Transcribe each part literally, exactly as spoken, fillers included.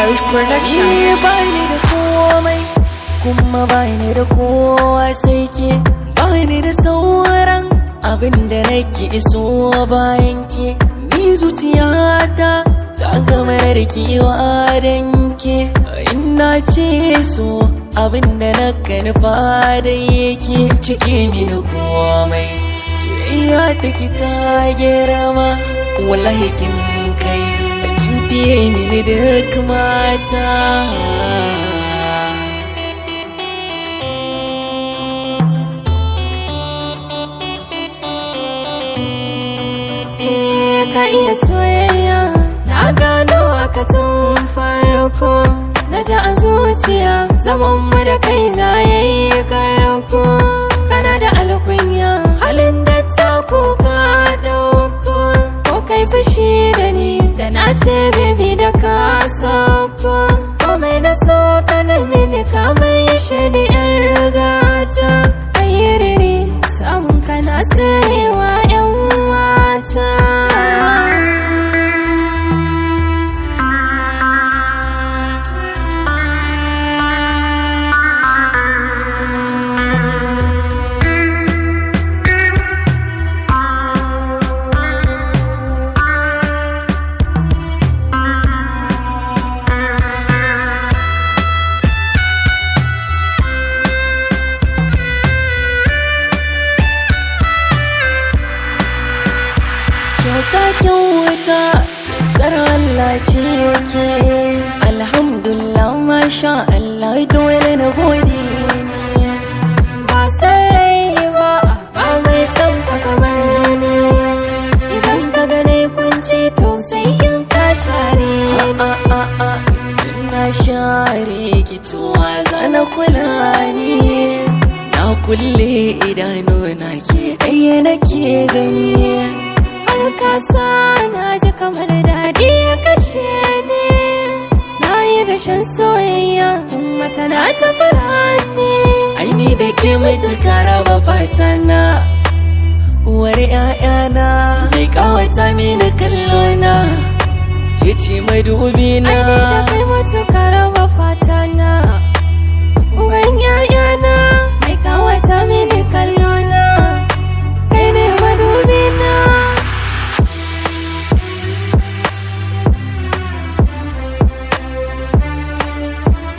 Sharif Production. Ni bani da komai kuma bani da kowa sai ke, bani da sauran abin da nake iso bayan ke. Ni zuciyata ta gama da kiwa dan ke, ina ce so abin da na nufa da yake cike mini komai. Soyayya take ta girma, wallahi kin kai kin fiye mini duk mata. Eh ka iya soyayya, na gano haka tun farko. Na ji a zuciya zaman mu da kai za ya yi karko. Kana da alkunya halin da ta kuka dauko, ko kai fushi da ni da na ce bibi da ka sauko. Komai na so kana mini kamar ya shaidi yan rigata. Ayyiriri samun kana tsarewa yan mata. Kyauta kyauta tsara Allah ce yake, alhamdulillah masha Allah dole na gode ne. Ba san rai ba ba mai son ka kamar ni, idan ka gane kunci to sai in ka share ni. A a a na share ki to zana kula ni, na kulle idanu na ke ɗaya nake gani. Har kasa na ji kamar daɗi ya kashe ni, na yi da shan soyayya kuma tana ta fara ni. Aini da ke mai tukara ba fata na, uwar ƴaƴana mai kawata mini kallona, ke ce madubi na. Aini da kai matuƙar raba fata na, uban ƴaƴana mai kawata mini kallona, kai ne madubi na.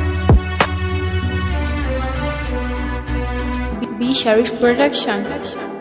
B Sharif Production.